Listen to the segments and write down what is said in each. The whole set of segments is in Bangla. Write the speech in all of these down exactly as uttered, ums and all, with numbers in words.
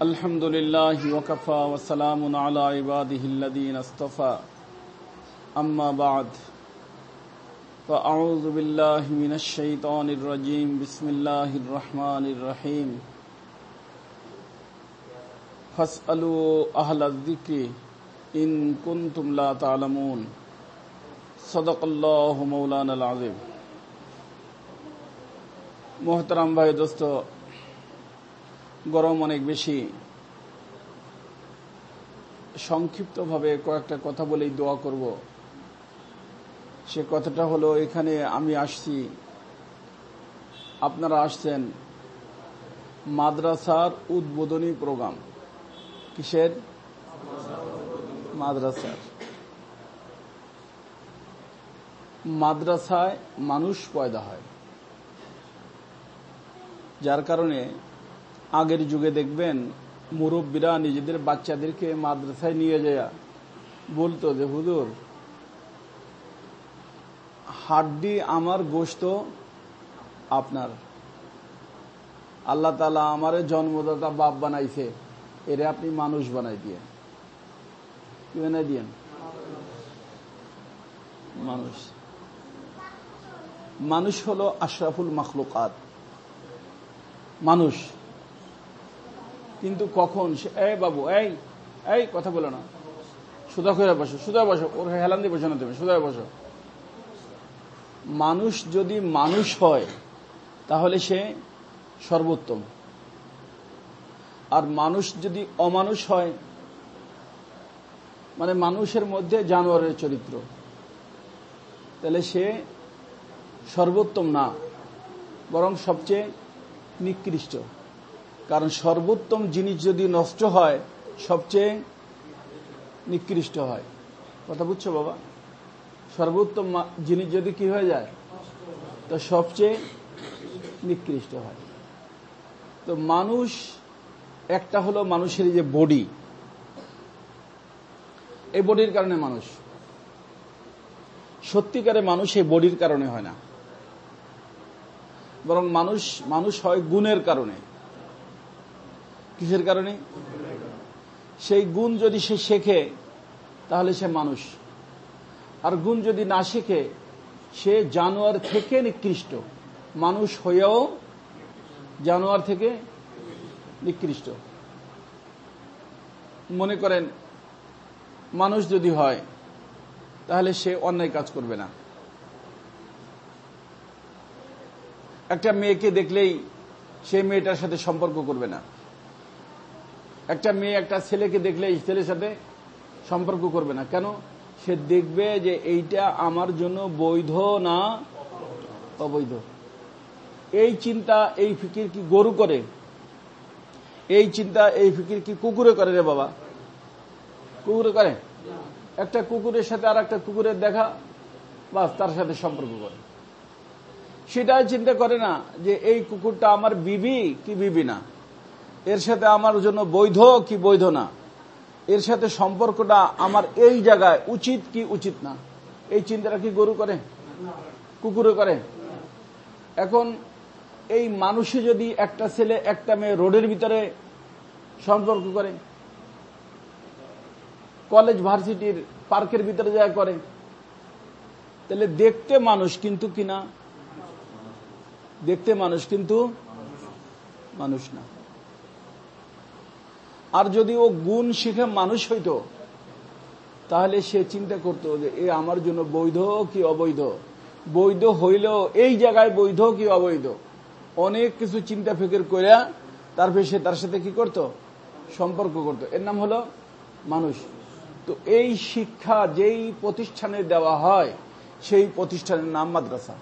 আলহামদুলিল্লাহি ওয়া কাফা ওয়া সালামুন আলা ইবাদিহিল্লাযীনা ইসতাফা আম্মা বা'দ ফাআউযু বিল্লাহি মিনাশ শাইতানির রাজীম বিসমিল্লাহির রহমানির রহিম ফাসআলু আহলায যিকরি ইন কুনতুম লা তা'লামুন সাদাকাল্লাহু মাওলানাল আযীম। মুহতারাম ভাই দোস্ত, গরম অনেক বেশি, সংক্ষিপ্তভাবে কয়েকটা কথা বলেই দোয়া করব। সে কথাটা হলো, এখানে আমি আসছি, আপনারা আসছেন মাদ্রাসার উদ্বোধনী প্রোগ্রাম। কিসের? মাদ্রাসার। মাদ্রাসায় মানুষ পয়দা হয়, যার কারণে আগের যুগে দেখবেন মুরব্বীরা নিজেদের বাচ্চাদেরকে মাদ্রাসায় নিয়ে যায় বলতো যে হুজুর, হাড্ডি আমার, গোশত আপনার। আল্লাহ তাআলা আমারে জন্মদাতা বাপ বানাইছে, এরে আপনি মানুষ বানাই দিয়ে। কি বানাই দিয়েন? মানুষ। মানুষ হলো আশরাফুল মাখলুকাত, মানুষ। কিন্তু কখন সে, এই বাবু, এই এই কথা বলো না, সুদা করে বসো, সুদা বসো, ওর হেলান দিয়ে বসো না, তুমি সুদা বসো। মানুষ যদি মানুষ হয় তাহলে সে সর্বোত্তম, আর মানুষ যদি অমানুষ হয়, মানে মানুষের মধ্যে জানোয়ারের চরিত্র, তাহলে সে সর্বোত্তম না, বরং সবচেয়ে নিকৃষ্ট। কারণ সর্বোত্তম জিনিস যদি নষ্ট হয়, সবচেয়ে নিকৃষ্ট হয়। কথা বুঝছো বাবা? সর্বোত্তম জিনিস যদি কি হয়ে যায়, তো সবচেয়ে নিকৃষ্ট হয়। তো মানুষ একটা হলো মানুষের যে বডি, এই বডির কারণে মানুষ। সত্যিকারে মানুষ এই বডির কারণে হয় না, বরং মানুষ মানুষ হয় গুণের কারণে। কিসের কারণে? সেই গুণ যদি সে শেখে তাহলে সে মানুষ, আর গুণ যদি না শেখে সে জানোয়ার থেকে নিকৃষ্ট। মানুষ হয়েও জানোয়ার থেকে নিকৃষ্ট। মনে করেন মানুষ যদি হয় তাহলে সে অন্যায় কাজ করবে না। একটা মেয়েকে দেখলেই সে মেয়েটার সাথে সম্পর্ক করবে না। একটা মেয়ে একটা ছেলেকে দেখলেই ছেলের সাথে সম্পর্ক করবে না। কেন? সে দেখবে যে এইটা আমার জন্য বৈধ না অবৈধ। এই চিন্তা, এই ফিকির কি গরু করে? এই চিন্তা, এই ফিকির কি কুকুরে করে রে বাবা? কুকুরে করে? একটা কুকুরের সাথে আর একটা কুকুরের দেখা, বাস তার সাথে সম্পর্ক করে। সেটা চিন্তা করে না যে এই কুকুরটা আমার বিবি কি বিবি না, এর সাথে আমার জন্য বৈধ কি বৈধ না, এর সাথে সম্পর্কটা আমার এই জায়গায় উচিত কি উচিত না। এই চিন্তাটা কি গরু করে? কুকুরে করে? এখন এই মানুষে যদি একটা ছেলে একটা মেয়ে রোডের ভিতরে সম্পর্ক করে, কলেজ ভার্সিটির পার্কের ভিতরে যা করে, তাহলে দেখতে মানুষ কিন্তু কিনা, দেখতে মানুষ কিন্তু মানুষ না। আর যদি ও গুণ শিখে মানুষ হইতো তাহলে সে চিন্তা করতো যে এ আমার জন্য বৈধ কি অবৈধ। বৈধ হইলেও এই জায়গায় বৈধ কি অবৈধ, অনেক কিছু চিন্তা ফিকির কইরা তারপরে সে তার সাথে কি করত, সম্পর্ক করত। এর নাম হলো মানুষ। তো এই শিক্ষা যেই প্রতিষ্ঠানে দেওয়া হয় সেই প্রতিষ্ঠানের নাম মাদ্রাসা।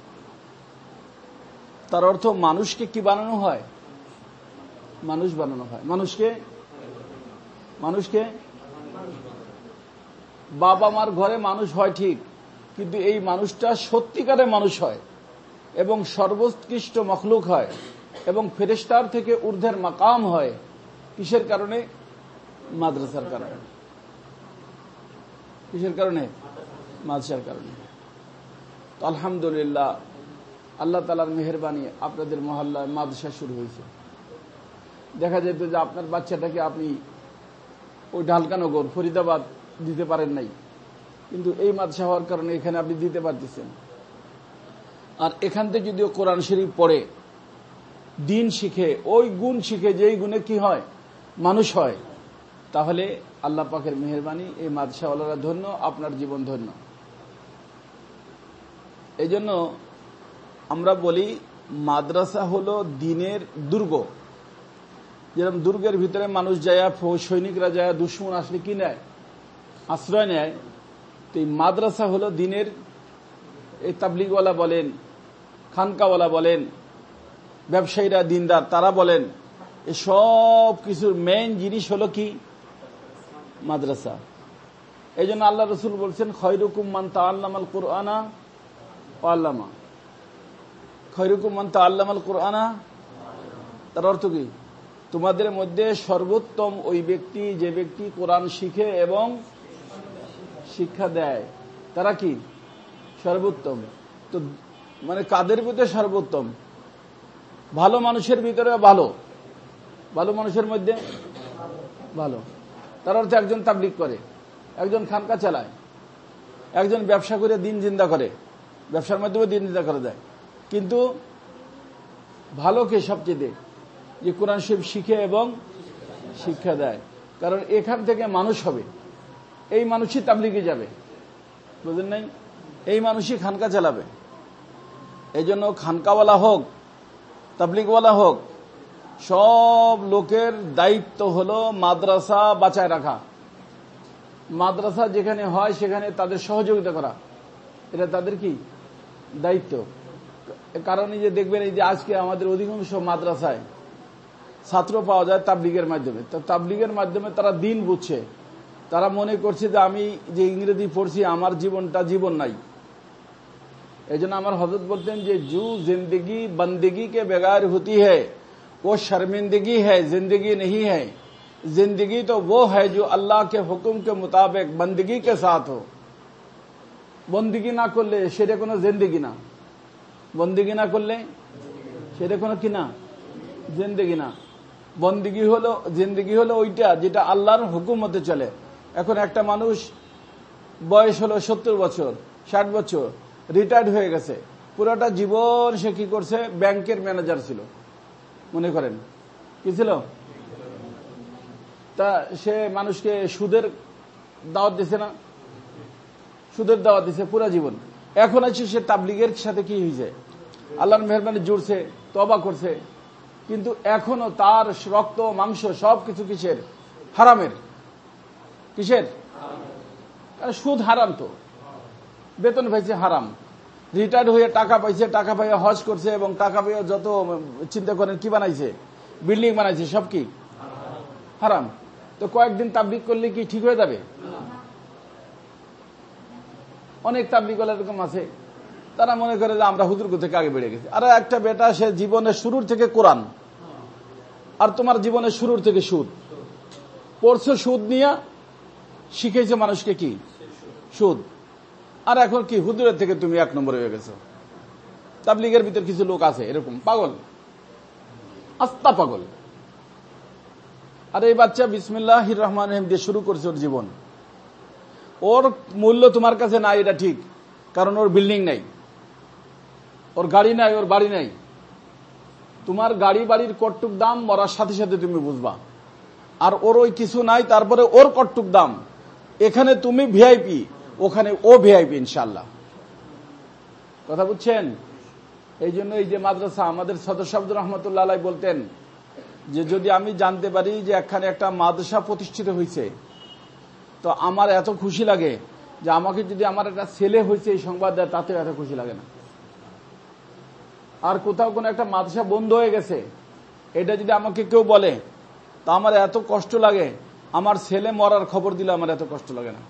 তার অর্থ মানুষকে কি বানানো হয়? মানুষ বানানো হয়। মানুষকে মানুষকে বাবা মার ঘরে মানুষ হয় ঠিক, কিন্তু এই মানুষটা সত্যিকারে মানুষ হয় এবং সর্বোৎকৃষ্ট মখলুক হয় এবং ফেরেশতার থেকে ঊর্ধ্বের মাকাম হয়। কিসের কারণে? মাদ্রাসার কারণে। কিসের কারণে? মাদ্রাসার কারণে। তো আলহামদুলিল্লাহ, আল্লাহ তাআলার মেহেরবানি, আপনাদের মহল্লায় মাদ্রাসা শুরু হয়েছে। দেখা যেত যে আপনার বাচ্চাটাকে আপনি ওই ঢালকানগর ফরিদাবাদ দিতে পারেন নাই, কিন্তু এই মাদ্রাসা হওয়ার কারণে এখানে আপনি দিতে পারতেছেন। আর এখান থেকে যদিও কোরআন শরীফ পড়ে, দিন শিখে, ওই গুণ শিখে যেই গুণে কি হয়, মানুষ হয়, তাহলে আল্লাহ পাকের মেহেরবানি, এই মাদ্রাসাওয়ালারা ধন্য, আপনার জীবন ধন্য। এই জন্য আমরা বলি মাদ্রাসা হলো দিনের দুর্গ। যেরকম দুর্গের ভিতরে মানুষ যায়, সৈনিকরা যায়, দুশ্মন আসলে কি নেয়, আশ্রয় নেয়। তো এই মাদ্রাসা হলো দিনের, এই তাবলিগওয়ালা বলেন, খানকাওয়ালা বলেন, ব্যবসায়ীরা দিনদার তারা বলেন, এই সব কিছুর মেইন জিনিস হলো কি, মাদ্রাসা। এই জন্য আল্লাহ রসুল বলছেন, খয়রুকুম মান তাআল্লামাল কুরআনা ওয়া আল্লামা। খয়রুকুম মান তাআল্লামাল কুরআনা, তার অর্থ কি, তোমাদের মধ্যে সর্বোত্তম ওই ব্যক্তি যে ব্যক্তি কোরআন শিখে এবং শিক্ষা দেয়, তারা কি সর্বোত্তম। তো মানে কাদের ভিতরে সর্বোত্তম, ভালো মানুষের ভিতরে ভালো, ভালো মানুষের মধ্যে ভালো। তার অর্থ একজন তাবলীগ করে, একজন খানকা চালায়, একজন ব্যবসা করে দিন জিন্দা করে, ব্যবসার মাধ্যমে দিন জিন্দা করে দেয়, কিন্তু ভালোকে সবচেয়ে যে কোরআন শরীফ শিখে এবং শিক্ষা দেয়। কারণ এখান থেকে মানুষ হবে, এই মানুষই তাবলীগে যাবে, বুঝলেন নাই, এই মানুষই খানকা চালাবে। এই জন্য খানকাওয়ালা হোক, তাবলীগওয়ালা হোক, সব লোকের দায়িত্ব হলো মাদ্রাসা বাঁচায় রাখা, মাদ্রাসা যেখানে হয় সেখানে তাদের সহযোগিতা করা, এটা তাদের কি দায়িত্ব। কারণ এই যে দেখবেন, এই যে আজকে আমাদের অধিকাংশ মাদ্রাসায় ছাত্র পাওয়া যায় তাবলীগের মাধ্যমে। তো তাবলীগের মাধ্যমে তারা দিন বুঝছে, তারা মনে করছে যে আমি যে ইংরেজি পড়ছি আমার জীবনটা জীবন নাই। এই জন্য আমার হযরত বলতেন যে জু জিন্দগি বন্দেগি কে বেগার হতি হ্যায় वो शर्मिंदगी है, जिंदगी नहीं है। जिंदगी तो वो है जो अल्लाह के हुक्म के मुताबिक बंदगी के साथ हो। বন্দিগি না করলে সেটা কোনো জিন্দেগি না, বন্দিগি না করলে সেটা কোনো কি না, জিন্দেগি না। বন্দিগি হলো, জিন্দেগি হলো ওইটা যেটা আল্লাহর হুকুম মতে চলে। এখন একটা মানুষ বয়স হলো সত্তর বছর, ষাট বছর, রিটায়ার্ড হয়ে গেছে, পুরোটা জীবন সে কি করছে, ব্যাংকের ম্যানেজার ছিল, মনে করেন কি ছিল, তা সে মানুষকে সুদের দাওয়াত দিছে না, সুদের দাওয়াত দিছে পুরা জীবন। এখন আছে সে তাবলীগের সাথে কি হয়েছে, আল্লাহর মেহেরবানি জুড়ছে, তওবা করছে, কিন্তু এখনো তার রক্ত মাংস সবকিছু কিসের, হারামের। কিসের, সুদ হারাম, তো বেতন পাইছে হারাম, রিটায়ার্ড হয়ে টাকা পাইছে, টাকা পাইয়ে হজ করছে, এবং টাকা পাইয়ে যত চিন্তা করেন কি বানাইছে, বিল্ডিং বানাইছে, সব কি হারাম। তো কয়েকদিন তাবলীগ করলে কি ঠিক হয়ে যাবে? অনেক তাবলীগওয়ালা এরকম আছে, তারা মনে করে যে আমরা হুজুর থেকে আগে বেড়ে গেছি। আর একটা বেটা সে জীবনের শুরুর থেকে কোরআন, আর তোমার জীবনের শুরুর থেকে সুদ পড়ছো, সুদ নিয়ে শিখেছে মানুষকে কি সুদ, আর এখন কি হুজুরের থেকে তুমি এক নম্বর হয়ে গেছো। তাবলীগের ভিতর কিছু লোক আছে এরকম পাগল, আস্তা পাগল। আর এই বাচ্চা বিসমিল্লাহির রহমানির রহিম দিয়ে শুরু করছে ওর জীবন, ওর মূল্য তোমার কাছে নাই, এটা ঠিক, কারণ ওর বিল্ডিং নাই, ওর গাড়ি নাই, ওর বাড়ি নাই। তোমার গাড়ি বাড়ির কটুক দাম মরার সাথে সাথে তুমি বুঝবা, আর ওর ওই কিছু নাই, তারপরে ওর কটুক দাম। এখানে তুমি ভিআইপি, ওখানে ও ভিআইপি ইনশাআল্লাহ। কথা বুঝছেন? এই জন্য এই যে মাদ্রাসা, আমাদের সদস্য আব্দুর রহমতুল্লাহ আলাইহি বলতেন যে যদি আমি জানতে পারি যে এখানে একটা মাদ্রাসা প্রতিষ্ঠিত হয়েছে, তো আমার এত খুশি লাগে যে আমাকে যদি আমার একটা ছেলে হয়েছে এই সংবাদ দেয়, তাতেও এত খুশি লাগে না। আর কোথাও কোনো একটা মাদ্রাসা বন্ধ হয়ে গেছে এটা যদি আমাকে কেউ বলে, তা আমার এত কষ্ট লাগে, আমার ছেলে মরার খবর দিলে আমার এত কষ্ট লাগে না।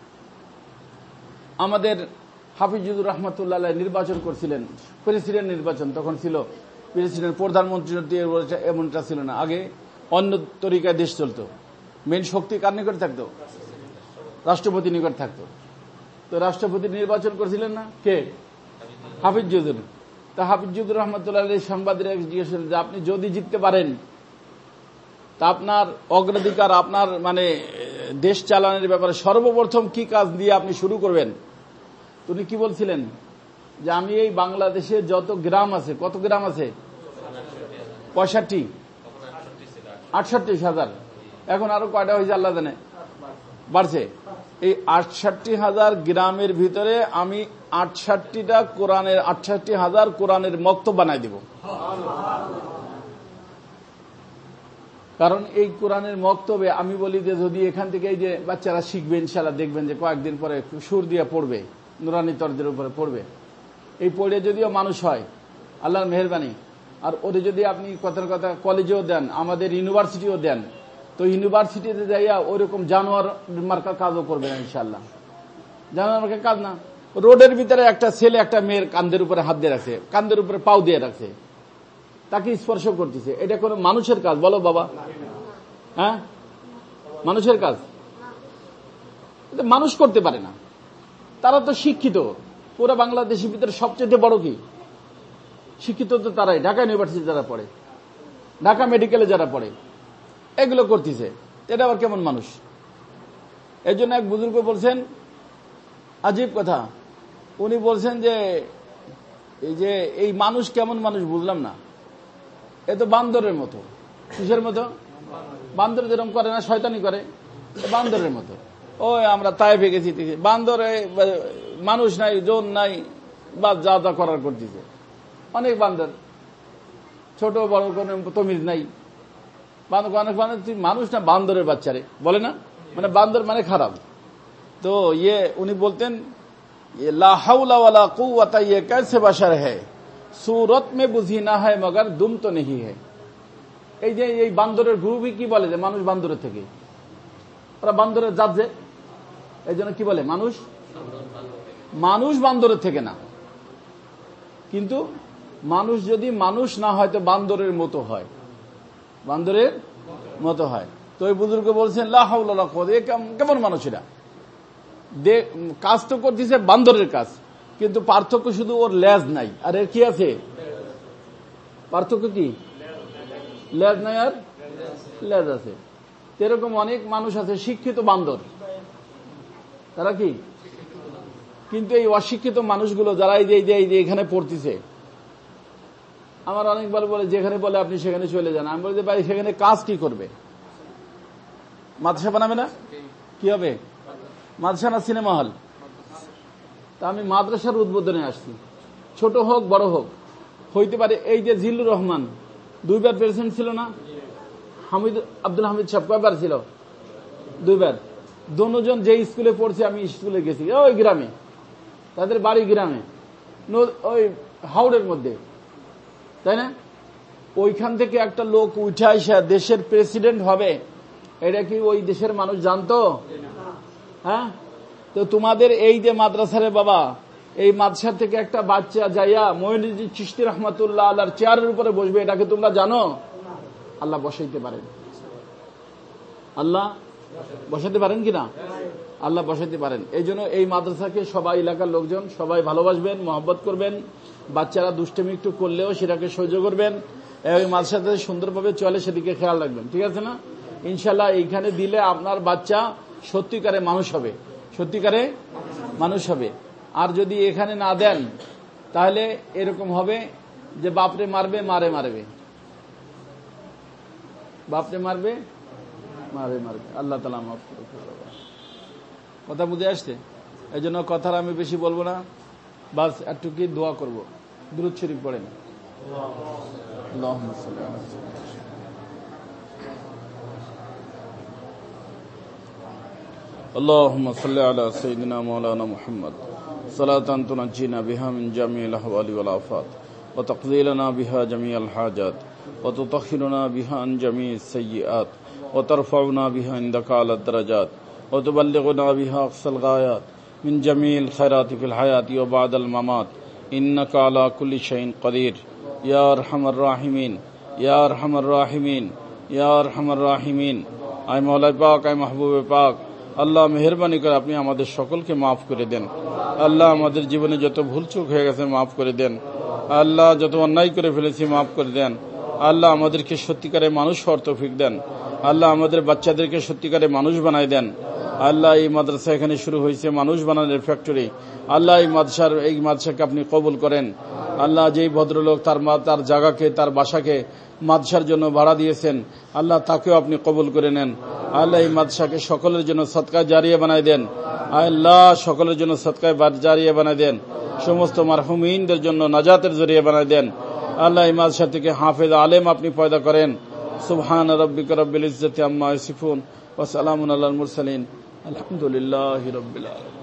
আমাদের হাফিজুর রহমতুল্লাহ নির্বাচন করছিলেন, প্রেসিডেন্ট নির্বাচন তখন ছিল, প্রেসিডেন্ট প্রধানমন্ত্রী এমনটা ছিল না, আগে অন্য তরিকায় দেশ চলতো। মেন শক্তি কার নিকট থাকতো? রাষ্ট্রপতি নিকট থাকতো। তো রাষ্ট্রপতি নির্বাচন করছিলেন না কে? হাফিজুর। তা হাফিজুর রহমতুল্লাহ সাংবাদিকরা জিজ্ঞেস করলেন যে আপনি যদি জিততে পারেন তা আপনার অগ্রাধিকার আপনার মানে দেশ চালানোর ব্যাপারে সর্বপ্রথম কি কাজ দিয়ে আপনি শুরু করবেন? উনি কি বলছিলেন যে আমি এই বাংলাদেশে যত গ্রাম আছে, কত গ্রাম আছে? পঁয়ষট্টি আটষট্টি হাজার, এখন আরো কয়টা হয়েছে আল্লাহ জানে, বাড়ছে। এই আটষট্টি হাজার গ্রামের ভিতরে আমি আটষট্টিটা কোরআনের আটষট্টি হাজার কোরআনের মক্তব বানাই দিব। কারণ এই কোরআনের মক্তবে আমি বলি যে যদি এখান থেকে এই যে বাচ্চারা শিখবে, ইনশাআল্লাহ দেখবেন যে কয়েকদিন পরে সুর দিয়ে পড়বে, নুরানি তর্জের উপরে পড়বে, এই পড়ে যদিও মানুষ হয় আল্লাহর মেহেরবানি, আর ওদের যদি আপনি কথার কথা কলেজেও দেন, আমাদের ইউনিভার্সিটিও দেন, তো ইউনিভার্সিটিতে যাইয়া ওইরকম জানোয়ার মার্কা কাজও করবে না ইনশাআল্লাহ। জানোয়ার মার্কা কাজ না, রোডের ভিতরে একটা ছেলে একটা মেয়ের কান্দের উপরে হাত দিয়ে রাখছে, কান্দের উপরে পাও দিয়ে রাখছে, তাকে স্পর্শ করতেছে, এটা কোনো মানুষের কাজ? বলো বাবা, হ্যাঁ মানুষের কাজ? মানুষ করতে পারে না। তারা তো শিক্ষিত, পুরো বাংলাদেশের ভিতরে সবচেয়ে বড় কি শিক্ষিত তো তারাই, ঢাকা ইউনিভার্সিটি যারা পড়ে, ঢাকা মেডিকেলে যারা পড়ে, এগুলো করতেছে, এটা আবার কেমন মানুষ? এই জন্য এক বুজুর্গ বলছেন আজীব কথা, উনি বলছেন যে এই যে এই মানুষ কেমন মানুষ বুঝলাম না, এ তো বান্দরের মতো। কিসের মতো? বান্দর যেরকম করে না, শয়তানি করে, বান্দরের মতো। ওই আমরা তাইফে গেছি, বান্দরে মানুষ নাই, জোন নাই, বা যা যা করার করতেছে, অনেক বান্দর, ছোট বড় কোনো তমিজ নাই। অনেক মানুষ না বান্দরের বাচ্চারে বলে না, মানে বান্দর মানে খারাপ। তো ইয়ে উনি বলতেন লা হাওলা ওয়ালা কুওয়াতা ইয়ে कैसे बशर है सूरत में बुझी ना है मगर दुम तो नहीं है। এই যে এই বান্দরের গ্রুপই কি বলে যে মানুষ বান্দরের থেকে, ওরা বান্দরের জাত, যে এই জন্য কি বলে মানুষ মানুষ বান্দরের থেকে না। কিন্তু মানুষ যদি মানুষ না হয় তো বান্দরের মতো হয়, বান্দরের মতো হয়। তো ওই বুজুর্গ বলছেন লা হাওলা ওয়ালা কুওয়াতা, কেমন মানুষ এরা, কাজ তো করতেছে বান্দরের কাজ, কিন্তু পার্থক্য শুধু ওর লেজ নাই আর এর কি আছে, পার্থক্য কি, লেজ নাই আর লেজ আছে। এরকম অনেক মানুষ আছে শিক্ষিত বান্দর, তারা কি, কিন্তু এই অশিক্ষিত মানুষগুলো যারা এই যে এই যে এখানে পড়তেছে, আমার অনেকবার বলে যেখানে বলে আপনি সেখানে চলে যান। আমি বলি যে ভাই সেখানে কাজ কি করবে, মাদ্রাসা বানাবে না, কি হবে মাদ্রাসা না সিনেমা হল? তা আমি মাদ্রাসার উদ্বোধনে আসছি, ছোট হোক বড় হোক হইতে পারে। এই যে জিল্লুর রহমান দুইবার প্রেসিডেন্ট ছিল না, হামিদ আব্দুল হামিদ সাহেব কয়বার ছিল? দুইবার। দুজন যে স্কুলে পড়ছে, আমি স্কুলে গেছি ওই গ্রামে, তাদের বাড়ি গ্রামে, ওই হাওড়ের মধ্যে, তাই না? ওইখান থেকে একটা লোক উঠে আসা দেশের প্রেসিডেন্ট হবে, এটা কি ওই দেশের মানুষ জানতো? হ্যাঁ, তো তোমাদের এই যে মাদ্রাসারে বাবা, এই মাদ্রাসা থেকে একটা বাচ্চা যাইয়া মঈনুদ্দিন চিশতি রহমাতুল্লাহ আলাইহির চেয়ারের উপরে বসবে, এটাকে তোমরা জানো? আল্লাহ বসাইতে পারেন, আল্লাহ বসাইতে পারেন কিনা? আল্লাহ বসাইতে পারেন। এই জন্য এই মাদ্রাসাকে সবাই এলাকার লোকজন সবাই ভালোবাসবেন, মহব্বত করবেন। বাচ্চারা দুষ্টমি একটু করলেও সেটাকে সহ্য করবেন। এই মাদ্রাসাতে সুন্দরভাবে চলে সেদিকে খেয়াল রাখবেন, ঠিক আছে না? ইনশাল্লাহ এইখানে দিলে আপনার বাচ্চা সত্যিকারে মানুষ হবে, সত্যিকারে মানুষ হবে। আর যদি এখানে না দেন তাহলে এরকম হবে যে বাপরে মারবে, মারে মারবে, বাপরে মারবে, মারে মারবে। আল্লাহ তাআলা মাফ করে। কথা বুঝে আসছে? এই জন্য কথার আমি বেশি বলবো না, বাস একটু কি দোয়া করব। দুরূদ শরীফ পড়েন। আল্লাহুম্মা সাল্লি আলা اللهم صل على سيدنا مولانا محمد صلاة تنجينا بها من جميع الأهوال والآفات وتقضي لنا بها جميع الحاجات وتطهرنا بها عن جميع السيئات وترفعنا بها عندك على الدرجات وتبلغنا بها أقصى الغايات من جميع الخيرات في الحياة وبعد الممات إنك على كل شيء قدير يا أرحم الراحمين يا أرحم الراحمين يا أرحم الراحمين أي مولا پاک أي محبوب پاک আল্লাহ মেহেরবানি করে আপনি আমাদের সকলকে মাফ করে দেন। আল্লাহ আমাদের জীবনে যত ভুলচুক হয়ে গেছে মাফ করে দেন। আল্লাহ যত অন্যায় করে ফেলেছি মাফ করে দেন। আল্লাহ আমাদেরকে সত্যিকারে মানুষ হওয়ার তৌফিক দেন। আল্লাহ আমাদের বাচ্চাদেরকে সত্যিকারে মানুষ বানায় দেন। আল্লাহ এই মাদ্রাসা এখানে শুরু হয়েছে মানুষ বানানোর ফ্যাক্টরি। আল্লাহ এই মাদ্রাসার এই মাদ্রাসাকে আপনি কবুল করেন। আল্লাহ যেই ভদ্রলোক তার মা তার জায়গাকে তার বাসাকে মাদ্রাসার জন্য ভাড়া দিয়েছেন, আল্লাহ তাকেও আপনি কবুল করে নেন। আল্লাহ এই মাদ্রাসাকে সকলের জন্য সদকা জারিয়া বানায় দেন। আল্লাহ সকলের জন্য সদকায় জারিয়া বানায় দেন। সমস্ত মারহুমিনদের জন্য নাজাতের জরিয়া বানায় দেন। আল্লাহ এই মাদ্রাসা থেকে হাফেজ আলেম আপনি পয়দা করেন। সুবহান রাব্বিকা রাব্বিল ইজ্জাতি আম্মা ইয়াসিফুন ওয়া সালামুন আলাল মুরসালিন আলহামদুলিল্লাহি রাব্বিল আলামিন।